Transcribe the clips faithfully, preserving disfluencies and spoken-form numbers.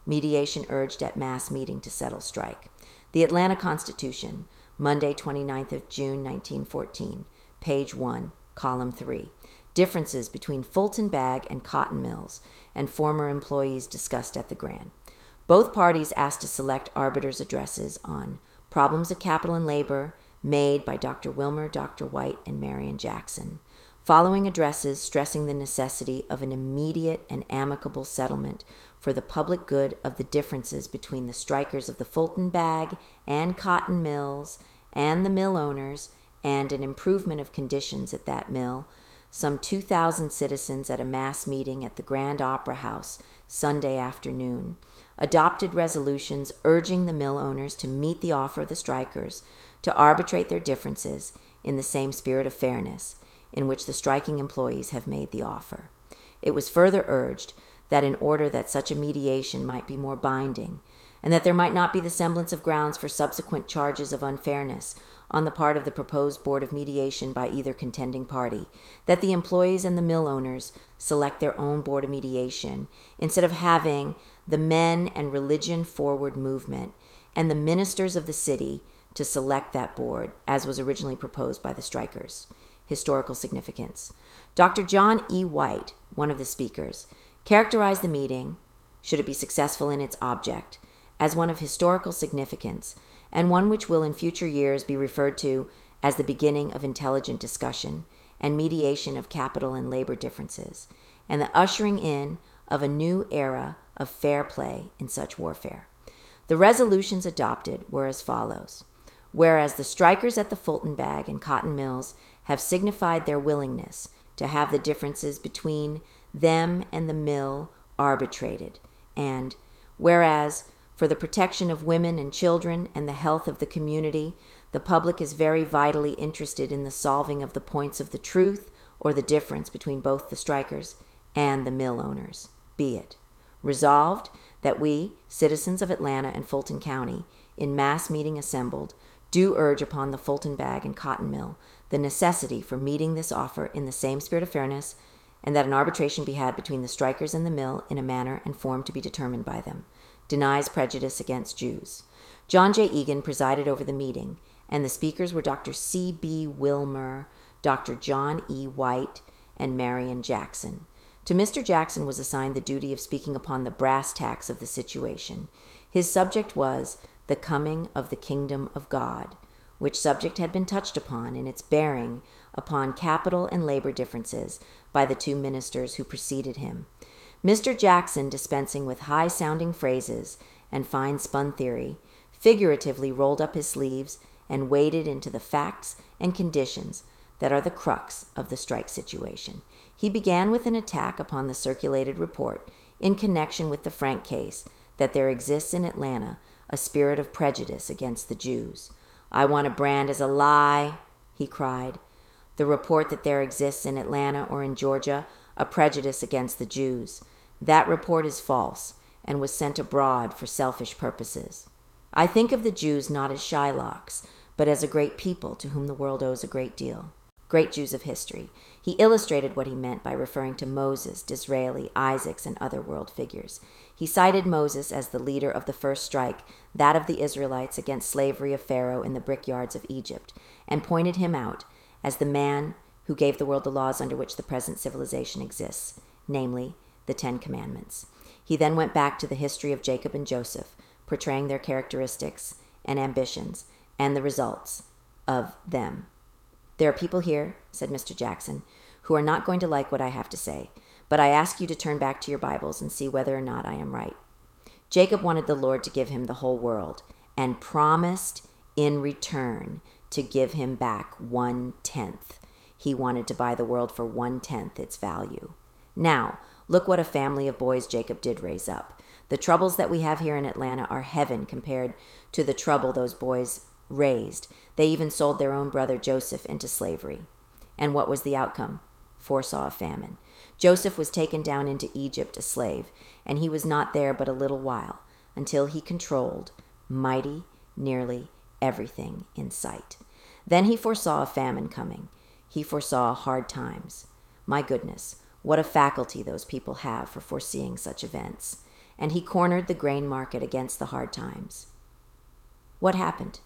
Mediation urged at mass meeting to settle strike. The Atlanta Constitution, Monday, twenty-ninth of June, nineteen fourteen, page one, column three. Differences between Fulton Bag and cotton mills and former employees discussed at the Grand. Both parties asked to select arbiters' addresses on problems of capital and labor made by Doctor Wilmer, Doctor White, and Marion Jackson. Following addresses stressing the necessity of an immediate and amicable settlement for the public good of the differences between the strikers of the Fulton Bag and cotton mills and the mill owners, and an improvement of conditions at that mill, some two thousand citizens at a mass meeting at the Grand Opera House Sunday afternoon adopted resolutions urging the mill owners to meet the offer of the strikers to arbitrate their differences in the same spirit of fairness in which the striking employees have made the offer. It was further urged that in order that such a mediation might be more binding, and that there might not be the semblance of grounds for subsequent charges of unfairness on the part of the proposed board of mediation by either contending party, that the employees and the mill owners select their own board of mediation instead of having the men and religion forward movement and the ministers of the city to select that board, as was originally proposed by the strikers. Historical significance. Doctor John E. White, one of the speakers, characterized the meeting, should it be successful in its object, as one of historical significance, and one which will in future years be referred to as the beginning of intelligent discussion and mediation of capital and labor differences, and the ushering in of a new era of fair play in such warfare. The resolutions adopted were as follows. Whereas the strikers at the Fulton Bag and cotton mills have signified their willingness to have the differences between them and the mill arbitrated, and whereas for the protection of women and children and the health of the community, the public is very vitally interested in the solving of the points of the truth or the difference between both the strikers and the mill owners. Be it resolved that we, citizens of Atlanta and Fulton County, in mass meeting assembled, do urge upon the Fulton Bag and cotton mill the necessity for meeting this offer in the same spirit of fairness, and that an arbitration be had between the strikers and the mill in a manner and form to be determined by them. Denies prejudice against Jews. John J. Egan presided over the meeting, and the speakers were Doctor C B. Wilmer, Doctor John E. White, and Marion Jackson. To Mister Jackson was assigned the duty of speaking upon the brass tacks of the situation. His subject was the coming of the kingdom of God, which subject had been touched upon in its bearing upon capital and labor differences by the two ministers who preceded him. Mister Jackson, dispensing with high-sounding phrases and fine-spun theory, figuratively rolled up his sleeves and waded into the facts and conditions that are the crux of the strike situation. He began with an attack upon the circulated report in connection with the Frank case that there exists in Atlanta a spirit of prejudice against the Jews. I want to brand as a lie, he cried, the report that there exists in Atlanta or in Georgia a prejudice against the Jews. That report is false and was sent abroad for selfish purposes. I think of the Jews not as Shylocks, but as a great people to whom the world owes a great deal. Great Jews of history. He illustrated what he meant by referring to Moses, Disraeli, Isaacs, and other world figures. He cited Moses as the leader of the first strike, that of the Israelites against slavery of Pharaoh in the brickyards of Egypt, and pointed him out as the man who gave the world the laws under which the present civilization exists, namely, the Ten Commandments. He then went back to the history of Jacob and Joseph, portraying their characteristics and ambitions and the results of them. There are people here, said Mister Jackson, who are not going to like what I have to say, but I ask you to turn back to your Bibles and see whether or not I am right. Jacob wanted the Lord to give him the whole world and promised in return to give him back one-tenth. He wanted to buy the world for one-tenth its value. Now, look what a family of boys Jacob did raise up. The troubles that we have here in Atlanta are heaven compared to the trouble those boys raised. They even sold their own brother Joseph into slavery. And what was the outcome? Foresaw a famine. Joseph was taken down into Egypt a slave, and he was not there but a little while, until he controlled mighty nearly everything in sight. Then he foresaw a famine coming. He foresaw hard times. My goodness, what a faculty those people have for foreseeing such events. and he cornered the grain market against the hard times. What happened?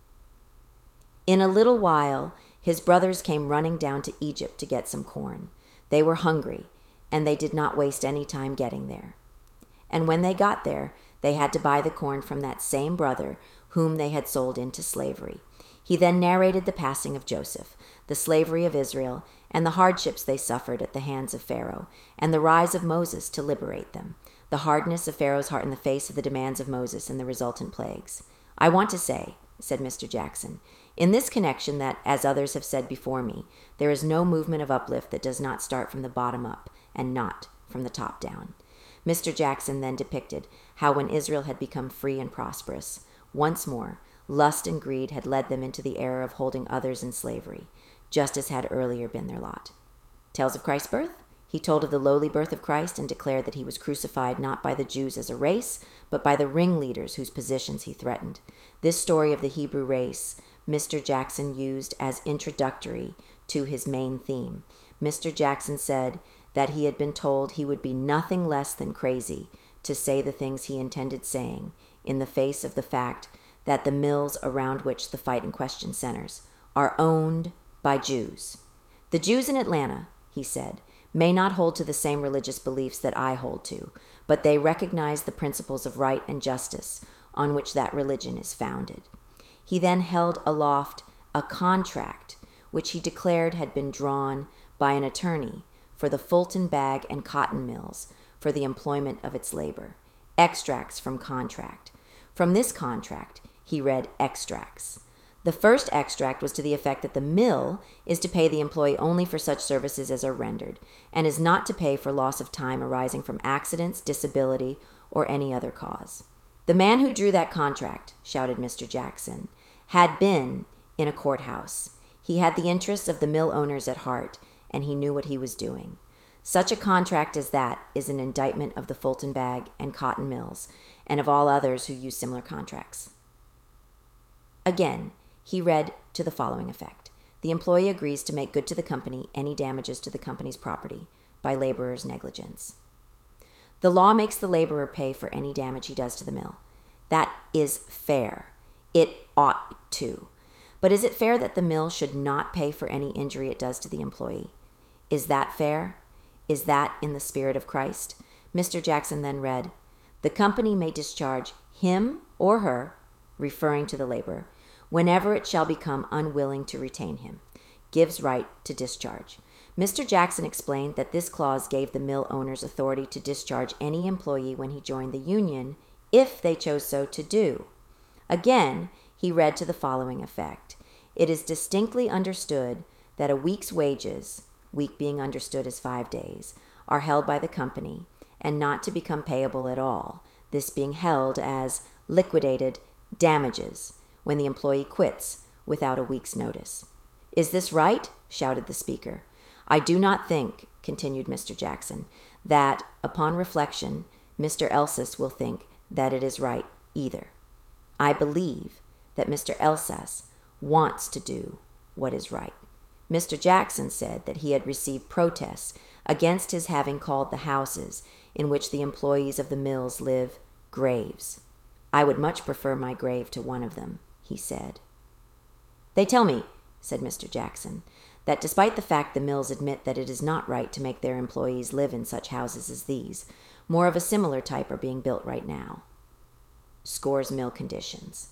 In a little while, his brothers came running down to Egypt to get some corn. They were hungry, and they did not waste any time getting there. And when they got there, they had to buy the corn from that same brother whom they had sold into slavery. He then narrated the passing of Joseph, the slavery of Israel, and the hardships they suffered at the hands of Pharaoh, and the rise of Moses to liberate them, the hardness of Pharaoh's heart in the face of the demands of Moses and the resultant plagues. I want to say, said Mister Jackson, in this connection that, as others have said before me, there is no movement of uplift that does not start from the bottom up and not from the top down. Mister Jackson then depicted how when Israel had become free and prosperous, once more, lust and greed had led them into the error of holding others in slavery, just as had earlier been their lot. Tales of Christ's birth? He told of the lowly birth of Christ and declared that he was crucified not by the Jews as a race, but by the ringleaders whose positions he threatened. This story of the Hebrew race Mister Jackson used as introductory to his main theme. Mister Jackson said that he had been told he would be nothing less than crazy to say the things he intended saying in the face of the fact that the mills around which the fight in question centers are owned by Jews. The Jews in Atlanta, he said, may not hold to the same religious beliefs that I hold to, but they recognize the principles of right and justice on which that religion is founded. He then held aloft a contract which he declared had been drawn by an attorney for the Fulton Bag and Cotton Mills for the employment of its labor. Extracts from contract. From this contract, he read extracts. The first extract was to the effect that the mill is to pay the employee only for such services as are rendered, and is not to pay for loss of time arising from accidents, disability, or any other cause. The man who drew that contract, shouted Mister Jackson, had been in a courthouse. He had the interests of the mill owners at heart, and he knew what he was doing. Such a contract as that is an indictment of the Fulton Bag and Cotton Mills, and of all others who use similar contracts. Again, he read to the following effect. The employee agrees to make good to the company any damages to the company's property by laborer's negligence. The law makes the laborer pay for any damage he does to the mill. That is fair. It ought to. But is it fair that the mill should not pay for any injury it does to the employee? Is that fair? Is that in the spirit of Christ? Mister Jackson then read, the company may discharge him or her, referring to the laborer, whenever it shall become unwilling to retain him, gives right to discharge. Mister Jackson explained that this clause gave the mill owners authority to discharge any employee when he joined the union, if they chose so to do. Again, he read to the following effect. It is distinctly understood that a week's wages, week being understood as five days, are held by the company, and not to become payable at all, this being held as liquidated damages when the employee quits without a week's notice. Is this right? Shouted the speaker. I do not think, continued Mister Jackson, that, upon reflection, Mister Elsas will think that it is right either. I believe that Mister Elsas wants to do what is right. Mister Jackson said that he had received protests against his having called the houses in which the employees of the mills live graves. I would much prefer my grave to one of them, he said. They tell me, said Mister Jackson, that despite the fact the mills admit that it is not right to make their employees live in such houses as these, more of a similar type are being built right now. Scores mill conditions.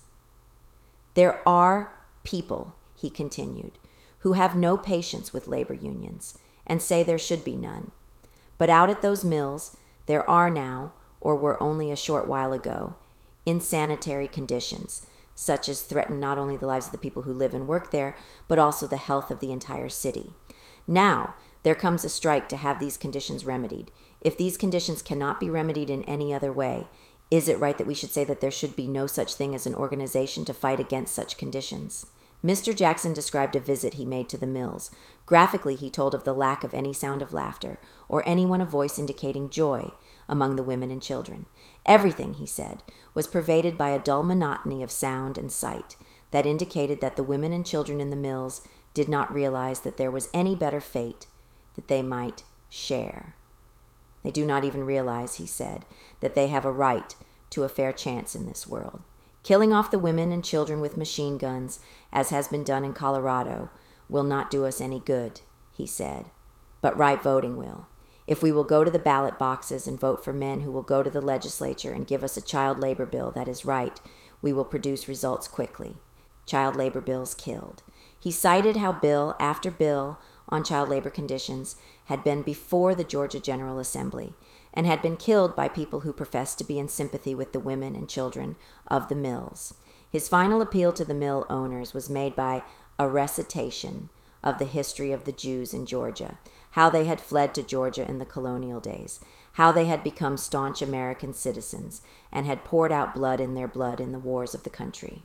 There are people, he continued, who have no patience with labor unions and say there should be none. But out at those mills, there are now, or were only a short while ago, insanitary conditions, such as threaten not only the lives of the people who live and work there, but also the health of the entire city. Now, there comes a strike to have these conditions remedied. If these conditions cannot be remedied in any other way, is it right that we should say that there should be no such thing as an organization to fight against such conditions? Mister Jackson described a visit he made to the mills. Graphically, he told of the lack of any sound of laughter, or anyone a voice indicating joy, among the women and children. Everything, he said, was pervaded by a dull monotony of sound and sight that indicated that the women and children in the mills did not realize that there was any better fate that they might share. They do not even realize, he said, that they have a right to a fair chance in this world. Killing off the women and children with machine guns, as has been done in Colorado, will not do us any good, he said. But right voting will. If we will go to the ballot boxes and vote for men who will go to the legislature and give us a child labor bill that is right, we will produce results quickly. Child labor bills killed. He cited how bill after bill on child labor conditions had been before the Georgia General Assembly and had been killed by people who professed to be in sympathy with the women and children of the mills. His final appeal to the mill owners was made by a recitation of the history of the Jews in Georgia, how they had fled to Georgia in the colonial days, how they had become staunch American citizens and had poured out blood in their blood in the wars of the country.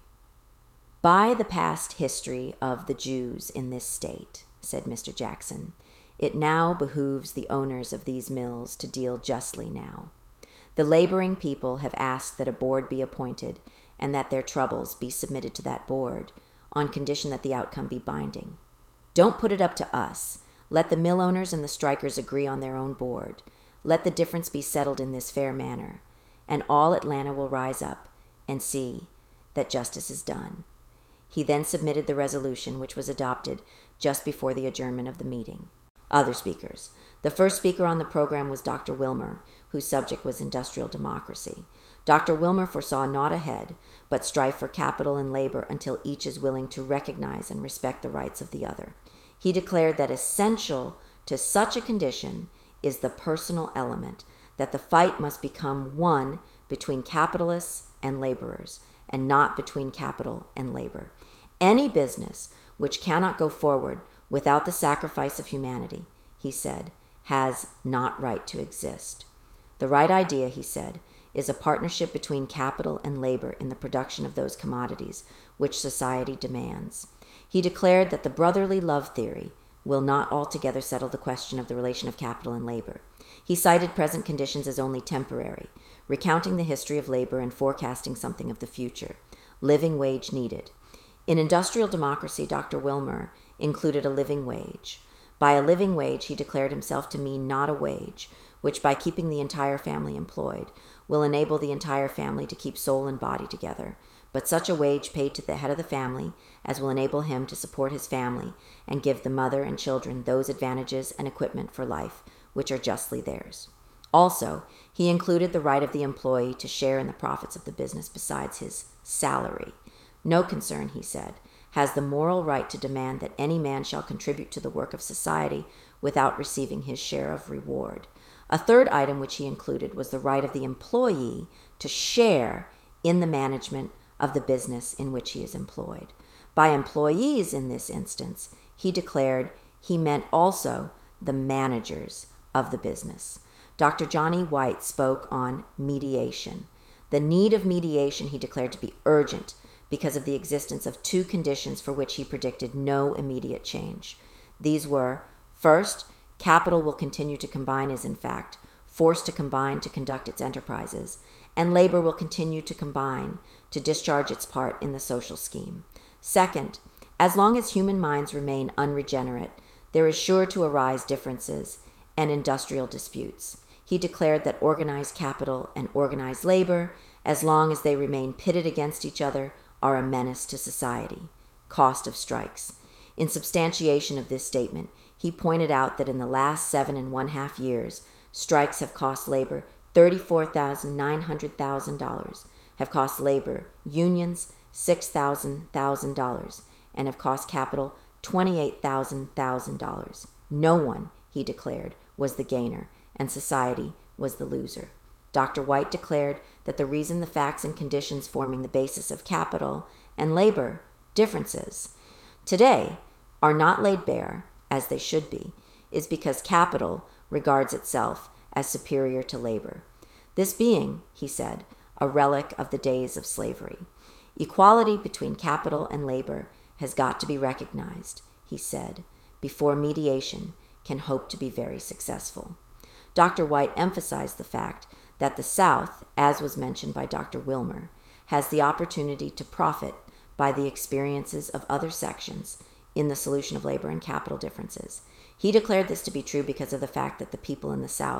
By the past history of the Jews in this state, said Mister Jackson, it now behooves the owners of these mills to deal justly now. The laboring people have asked that a board be appointed and that their troubles be submitted to that board on condition that the outcome be binding. Don't put it up to us. Let the mill owners and the strikers agree on their own board. Let the difference be settled in this fair manner, and all Atlanta will rise up and see that justice is done. He then submitted the resolution, which was adopted just before the adjournment of the meeting. Other speakers. The first speaker on the program was Doctor Wilmer, whose subject was industrial democracy. Doctor Wilmer foresaw not ahead, but strife for capital and labor until each is willing to recognize and respect the rights of the other. He declared that essential to such a condition is the personal element, that the fight must become one between capitalists and laborers, and not between capital and labor. Any business which cannot go forward without the sacrifice of humanity, he said, has not right to exist. The right idea, he said, is a partnership between capital and labor in the production of those commodities which society demands. He declared that the brotherly love theory will not altogether settle the question of the relation of capital and labor. He cited present conditions as only temporary, recounting the history of labor and forecasting something of the future. Living wage needed. In industrial democracy, Doctor Wilmer included a living wage. By a living wage, he declared himself to mean not a wage, which by keeping the entire family employed, will enable the entire family to keep soul and body together, but such a wage paid to the head of the family as will enable him to support his family and give the mother and children those advantages and equipment for life which are justly theirs. Also, he included the right of the employee to share in the profits of the business besides his salary. No concern, he said, has the moral right to demand that any man shall contribute to the work of society without receiving his share of reward. A third item which he included was the right of the employee to share in the management of the business in which he is employed. By employees in this instance, he declared he meant also the managers of the business. Doctor Johnny White spoke on mediation. The need of mediation he declared to be urgent because of the existence of two conditions for which he predicted no immediate change. These were, first, capital will continue to combine is in fact forced to combine to conduct its enterprises, and labor will continue to combine to discharge its part in the social scheme. Second, as long as human minds remain unregenerate, there is sure to arise differences and industrial disputes. He declared that organized capital and organized labor, as long as they remain pitted against each other, are a menace to society. Cost of strikes. In substantiation of this statement, he pointed out that in the last seven and one half years, strikes have cost labor thirty-four thousand nine hundred thousand dollars, have cost labor unions six thousand thousand dollars, and have cost capital twenty-eight thousand thousand dollars. No one, he declared, was the gainer, and society was the loser. Doctor White declared that the reason the facts and conditions forming the basis of capital and labor differences today are not laid bare, as they should be, is because capital regards itself as superior to labor. This being, he said, a relic of the days of slavery. Equality between capital and labor has got to be recognized, he said, before mediation can hope to be very successful. Doctor White emphasized the fact that the South, as was mentioned by Doctor Wilmer, has the opportunity to profit by the experiences of other sections in the solution of labor and capital differences. He declared this to be true because of the fact that the people in the South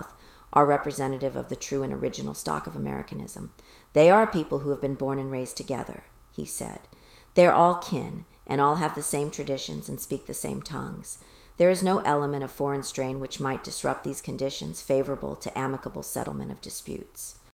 are representative of the true and original stock of Americanism. They are people who have been born and raised together, he said. They're all kin, and all have the same traditions and speak the same tongues. There is no element of foreign strain which might disrupt these conditions favorable to amicable settlement of disputes.